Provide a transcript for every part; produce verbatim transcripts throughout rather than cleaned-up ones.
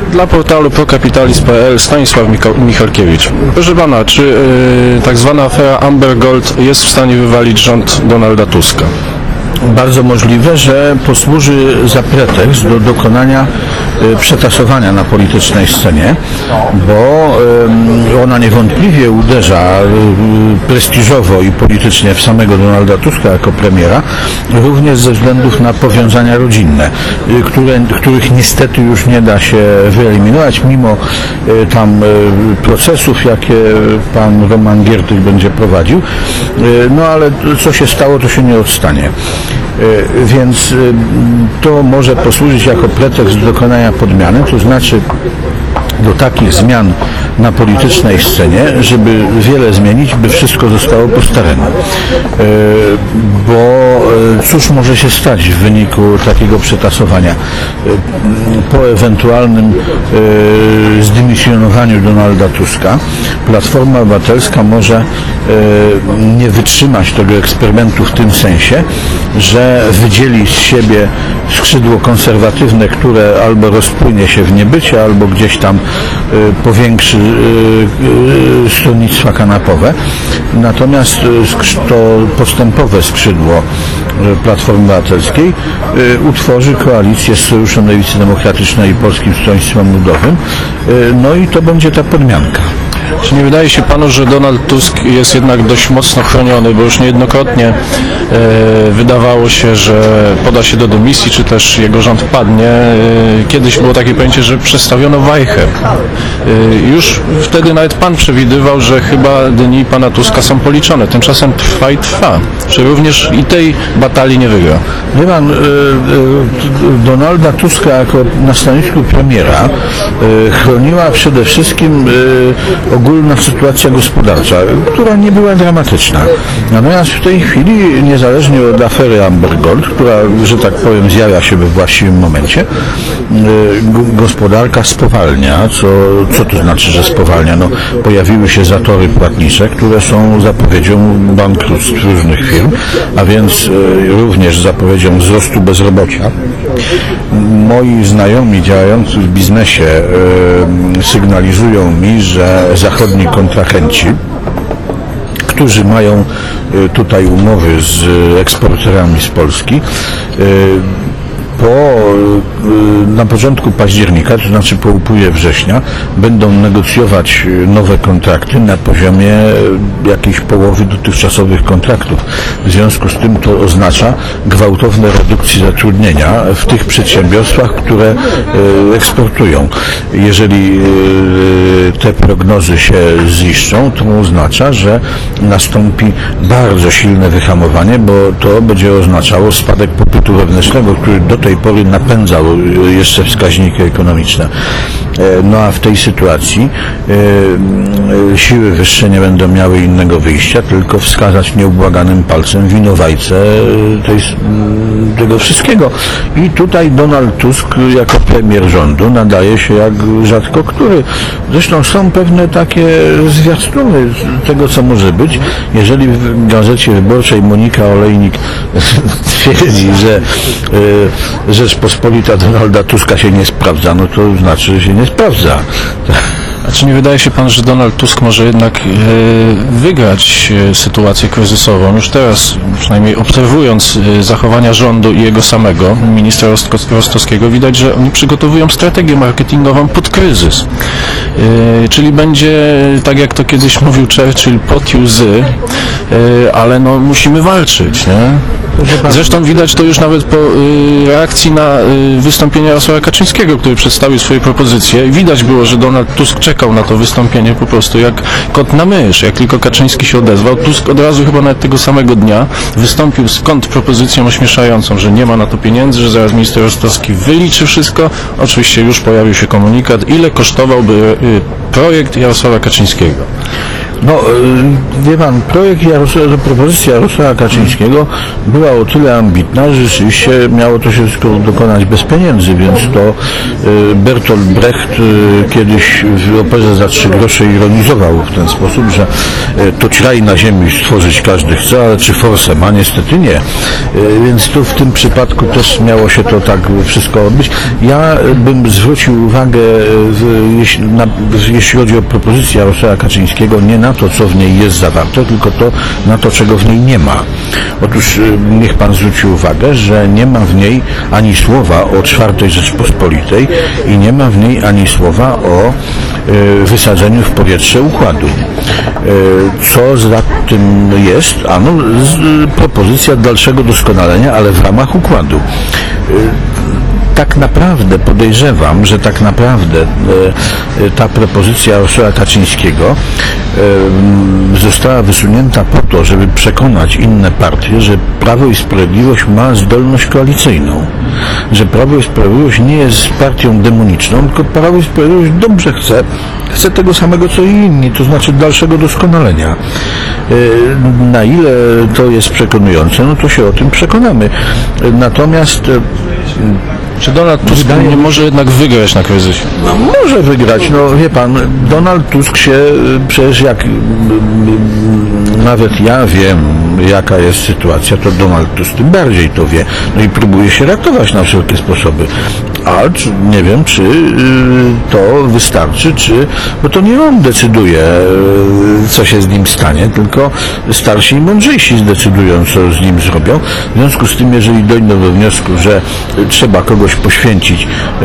Dla portalu procapitalizm kropka p l Stanisław Michalkiewicz. Proszę pana, czy yy, tak zwana afera Amber Gold jest w stanie wywalić rząd Donalda Tuska? Bardzo możliwe, że posłuży za pretekst do dokonania y, przetasowania na politycznej scenie, bo y, ona niewątpliwie uderza y, prestiżowo i politycznie w samego Donalda Tuska jako premiera, również ze względów na powiązania rodzinne, y, które, których niestety już nie da się wyeliminować, mimo y, tam y, procesów, jakie pan Roman Giertych będzie prowadził. Y, no ale co się stało, to się nie odstanie. Więc to może posłużyć jako pretekst do dokonania podmiany, to znaczy do takich zmian na politycznej scenie, żeby wiele zmienić, by wszystko zostało po staremu. Bo cóż może się stać w wyniku takiego przetasowania? Po ewentualnym zdymisjonowaniu Donalda Tuska Platforma Obywatelska może nie wytrzymać tego eksperymentu w tym sensie, że wydzieli z siebie skrzydło konserwatywne, które albo rozpłynie się w niebycie, albo gdzieś tam powiększy stronnictwa kanapowe. Natomiast to postępowe skrzydło Platformy Obywatelskiej utworzy koalicję z Sojuszem Lewicy Demokratycznej i Polskim Stronnictwem Ludowym. No i to będzie ta podmianka. Czy nie wydaje się panu, że Donald Tusk jest jednak dość mocno chroniony, bo już niejednokrotnie e, wydawało się, że poda się do dymisji, czy też jego rząd padnie. E, kiedyś było takie pojęcie, że przestawiono wajchę. E, już wtedy nawet pan przewidywał, że chyba dni pana Tuska są policzone. Tymczasem trwa i trwa. Czy również i tej batalii nie wygra? Wie pan, e, e, Donalda Tuska jako na stanowisku premiera e, chroniła przede wszystkim e, ogólna sytuacja gospodarcza, która nie była dramatyczna. Natomiast w tej chwili, niezależnie od afery Amber Gold, która, że tak powiem, zjawia się we właściwym momencie, gospodarka spowalnia. Co, co to znaczy, że spowalnia? No, pojawiły się zatory płatnicze, które są zapowiedzią bankructw różnych firm, a więc również zapowiedzią wzrostu bezrobocia. Moi znajomi działający w biznesie sygnalizują mi, że zachodni kontrahenci, którzy mają tutaj umowy z eksporterami z Polski, po, na początku października, to znaczy po upływie września, będą negocjować nowe kontrakty na poziomie jakiejś połowy dotychczasowych kontraktów. W związku z tym to oznacza gwałtowne redukcje zatrudnienia w tych przedsiębiorstwach, które eksportują. Jeżeli te prognozy się ziszczą, to oznacza, że nastąpi bardzo silne wyhamowanie, bo to będzie oznaczało spadek popytu wewnętrznego, który do tej pory napędzał jeszcze wskaźniki ekonomiczne. No a w tej sytuacji e, siły wyższe nie będą miały innego wyjścia, tylko wskazać nieubłaganym palcem winowajcę tej, tego wszystkiego. I tutaj Donald Tusk jako premier rządu nadaje się jak rzadko który. Zresztą są pewne takie zwiastuny tego, co może być. Jeżeli w Gazecie Wyborczej Monika Olejnik twierdzi, że e, Rzeczpospolita Donalda Tuska się nie sprawdza, no to znaczy, że się nie sprawdza. A czy nie wydaje się pan, że Donald Tusk może jednak e, wygrać e, sytuację kryzysową? Już teraz, przynajmniej obserwując e, zachowania rządu i jego samego, ministra Rostowskiego, widać, że oni przygotowują strategię marketingową pod kryzys. E, czyli będzie, tak jak to kiedyś mówił Churchill, pot i łzy, e, ale no musimy walczyć, nie? Zresztą widać to już nawet po y, reakcji na y, wystąpienie Jarosława Kaczyńskiego, który przedstawił swoje propozycje i widać było, że Donald Tusk czekał na to wystąpienie po prostu jak kot na mysz. Jak tylko Kaczyński się odezwał, Tusk od razu chyba nawet tego samego dnia wystąpił z kontrpropozycją ośmieszającą, że nie ma na to pieniędzy, że zaraz minister Rostowski wyliczy wszystko. Oczywiście już pojawił się komunikat, ile kosztowałby y, projekt Jarosława Kaczyńskiego. No, wie pan, projekt Jarosława, propozycja Jarosława Kaczyńskiego była o tyle ambitna, że rzeczywiście miało to się wszystko dokonać bez pieniędzy, więc to Bertolt Brecht kiedyś w operze za trzy grosze ironizował w ten sposób, że to raj na ziemi stworzyć każdy chce, ale czy forsę ma? Niestety nie. Więc tu w tym przypadku też miało się to tak wszystko odbyć. Ja bym zwrócił uwagę, jeśli, na, jeśli chodzi o propozycję Jarosława Kaczyńskiego, nie na to, co w niej jest zawarte, tylko to, na to, czego w niej nie ma. Otóż niech pan zwróci uwagę, że nie ma w niej ani słowa o czwartej Rzeczpospolitej i nie ma w niej ani słowa o y, wysadzeniu w powietrze układu. Y, co za tym jest? Ano, z, y, propozycja dalszego doskonalenia, ale w ramach układu. Y, Tak naprawdę podejrzewam, że tak naprawdę e, ta propozycja Jarosława Kaczyńskiego e, została wysunięta po to, żeby przekonać inne partie, że Prawo i Sprawiedliwość ma zdolność koalicyjną. Że Prawo i Sprawiedliwość nie jest partią demoniczną, tylko Prawo i Sprawiedliwość dobrze chce, chce tego samego co i inni, to znaczy dalszego doskonalenia. E, na ile to jest przekonujące, no to się o tym przekonamy. Natomiast e, Czy Donald Tusk nie może jednak wygrać na kryzysie? No, może wygrać. No wie pan, Donald Tusk się przecież jak nawet ja wiem, jaka jest sytuacja, to Donald Tusk tym bardziej to wie. No i próbuje się ratować na wszelkie sposoby. A czy, nie wiem, czy to wystarczy, czy... Bo to nie on decyduje, co się z nim stanie, tylko starsi i mądrzejsi zdecydują, co z nim zrobią. W związku z tym, jeżeli dojdą do wniosku, że trzeba kogoś poświęcić,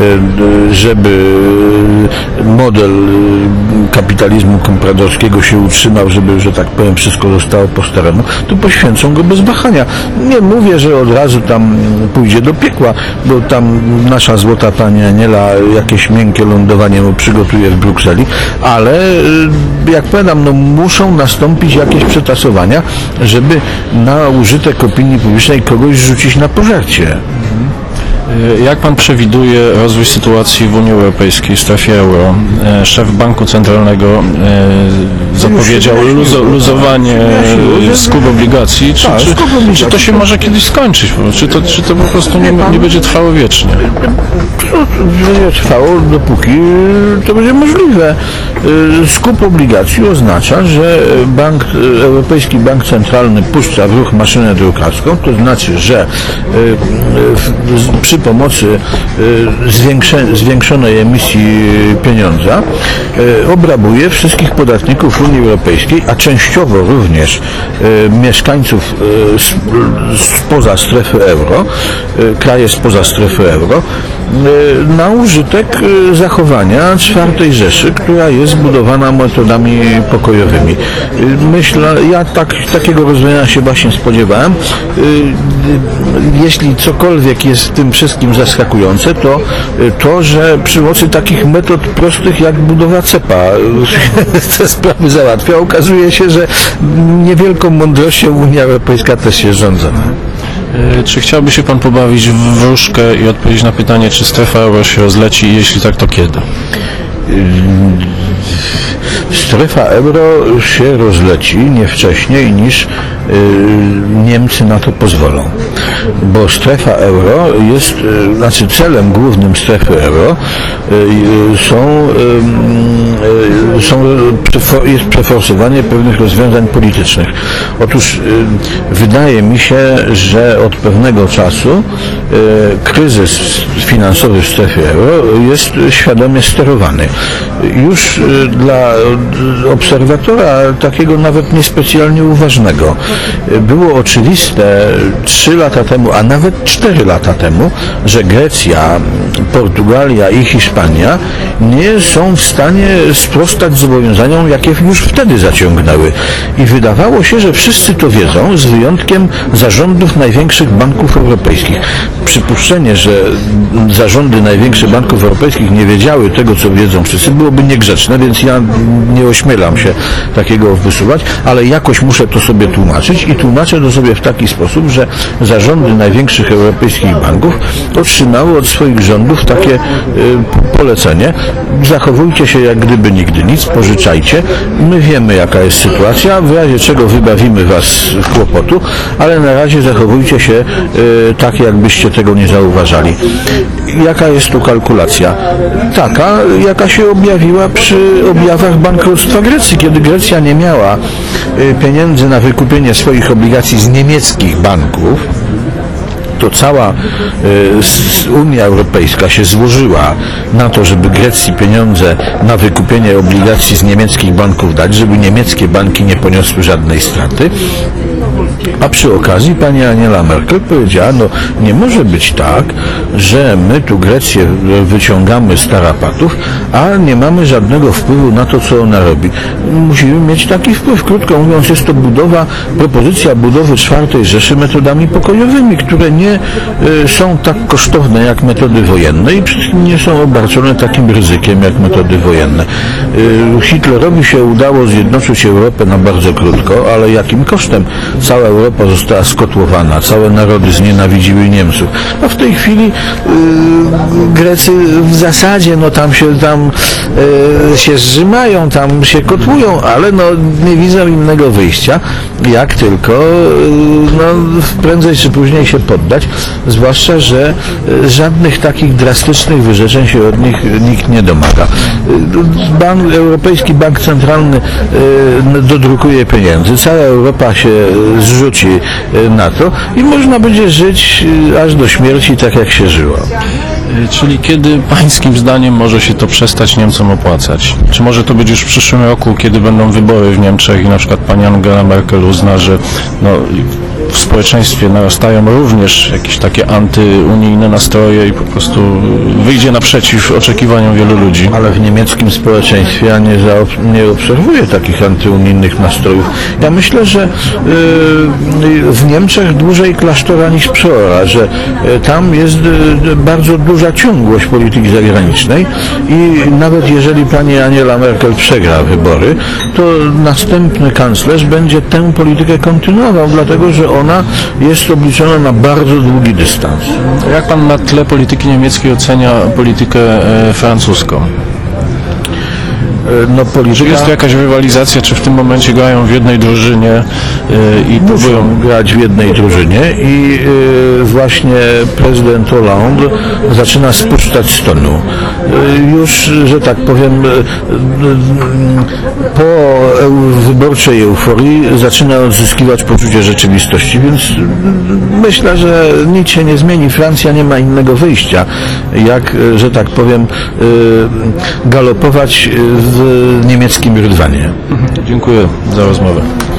żeby model kapitalizmu kompradorskiego się utrzymał, żeby, że tak powiem, wszystko zostało po staremu, to poświęcą go bez wahania. Nie mówię, że od razu tam pójdzie do piekła, bo tam nasza złota pani Aniela jakieś miękkie lądowanie mu przygotuje w Brukseli, ale jak powiadam, no muszą nastąpić jakieś przetasowania, żeby na użytek opinii publicznej kogoś rzucić na pożarcie. Jak pan przewiduje rozwój sytuacji w Unii Europejskiej, w strefie euro? Szef Banku Centralnego zapowiedział luzo, luzowanie skup obligacji. Czy, czy, czy to się może kiedyś skończyć? Czy to, czy to po prostu nie, nie będzie trwało wiecznie? To będzie trwało, dopóki to będzie możliwe. Skup obligacji oznacza, że bank, Europejski Bank Centralny puszcza w ruch maszynę drukarską, to znaczy, że przy pomocy zwiększonej emisji pieniądza obrabuje wszystkich podatników Unii Europejskiej, a częściowo również mieszkańców spoza strefy euro, kraje spoza strefy euro, na użytek zachowania czwartej Rzeszy, która jest zbudowana metodami pokojowymi. Myślę, ja tak, takiego rozwiązania się właśnie spodziewałem. Jeśli cokolwiek jest w tym wszystkim zaskakujące, to to, że przy mocy takich metod prostych jak budowa cepa te sprawy załatwia, okazuje się, że niewielką mądrością Unia Europejska też się rządza. Czy chciałby się pan pobawić w wróżkę i odpowiedzieć na pytanie, czy strefa euro się rozleci i jeśli tak, to kiedy? Strefa euro się rozleci nie wcześniej niż y, Niemcy na to pozwolą. Bo strefa euro jest, y, znaczy celem głównym strefy euro y, są, y, są jest przeforsowanie pewnych rozwiązań politycznych. Otóż y, wydaje mi się, że od pewnego czasu y, kryzys finansowy w strefie euro jest świadomie sterowany. Już y, dla obserwatora takiego nawet niespecjalnie uważnego było oczywiste trzy lata temu, a nawet cztery lata temu, że Grecja, Portugalia i Hiszpania nie są w stanie sprostać zobowiązaniom, jakie już wtedy zaciągnęły. I wydawało się, że wszyscy to wiedzą, z wyjątkiem zarządów największych banków europejskich. Przypuszczenie, że zarządy największych banków europejskich nie wiedziały tego, co wiedzą wszyscy, byłoby niegrzeczne, więc ja nie ośmielam się takiego wysuwać, ale jakoś muszę to sobie tłumaczyć i tłumaczę to sobie w taki sposób, że zarządy największych europejskich banków otrzymały od swoich rządów banków takie y, polecenie. Zachowujcie się jak gdyby nigdy nic, pożyczajcie. My wiemy, jaka jest sytuacja, w razie czego wybawimy was z kłopotu, ale na razie zachowujcie się y, tak, jakbyście tego nie zauważali. Jaka jest tu kalkulacja? Taka, jaka się objawiła przy objawach bankructwa Grecji, kiedy Grecja nie miała y, pieniędzy na wykupienie swoich obligacji z niemieckich banków. To cała y, Unia Europejska się złożyła na to, żeby Grecji pieniądze na wykupienie obligacji z niemieckich banków dać, żeby niemieckie banki nie poniosły żadnej straty. A przy okazji pani Angela Merkel powiedziała, no nie może być tak, że my tu Grecję wyciągamy z tarapatów, a nie mamy żadnego wpływu na to, co ona robi. Musimy mieć taki wpływ. Krótko mówiąc, jest to budowa, propozycja budowy czwartej Rzeszy metodami pokojowymi, które nie y, są tak kosztowne jak metody wojenne i przy tym nie są obarczone takim ryzykiem jak metody wojenne. Y, Hitlerowi się udało zjednoczyć Europę na bardzo krótko, ale jakim kosztem? Cała Europa została skotłowana, całe narody znienawidziły Niemców. A w tej chwili yy, Grecy w zasadzie no tam się tam yy, się zrzymają, tam się kotłują, ale no nie widzą innego wyjścia, jak tylko yy, no, prędzej czy później się poddać, zwłaszcza, że yy, żadnych takich drastycznych wyrzeczeń się od nich nikt nie domaga. Yy, Bank, Europejski Bank Centralny yy, dodrukuje pieniędzy, cała Europa się zrzuci na to i można będzie żyć aż do śmierci tak, jak się żyło. Czyli kiedy pańskim zdaniem może się to przestać Niemcom opłacać? Czy może to być już w przyszłym roku, kiedy będą wybory w Niemczech i na przykład pani Angela Merkel uzna, że no, w społeczeństwie narastają również jakieś takie antyunijne nastroje i po prostu wyjdzie naprzeciw oczekiwaniom wielu ludzi? Ale w niemieckim społeczeństwie ja nie, zaob- nie obserwuję takich antyunijnych nastrojów. Ja myślę, że yy, w Niemczech dłużej klasztora niż przeora, że yy, tam jest yy, bardzo duża ciągłość polityki zagranicznej i nawet jeżeli pani Angela Merkel przegra wybory, to następny kanclerz będzie tę politykę kontynuował, dlatego że ona jest obliczona na bardzo długi dystans. Jak pan na tle polityki niemieckiej ocenia politykę e, francuską? No, polityka... Czy jest to jakaś rywalizacja, czy w tym momencie grają w jednej drużynie yy, i próbują Muszą grać w jednej drużynie i yy, właśnie prezydent Hollande zaczyna spuszczać z tonu. Yy, już, że tak powiem, yy, yy, po eu- wyborczej euforii zaczyna odzyskiwać poczucie rzeczywistości, więc yy, myślę, że nic się nie zmieni. Francja nie ma innego wyjścia, jak, yy, że tak powiem, yy, galopować w niemieckim rydwanie. Dziękuję za rozmowę.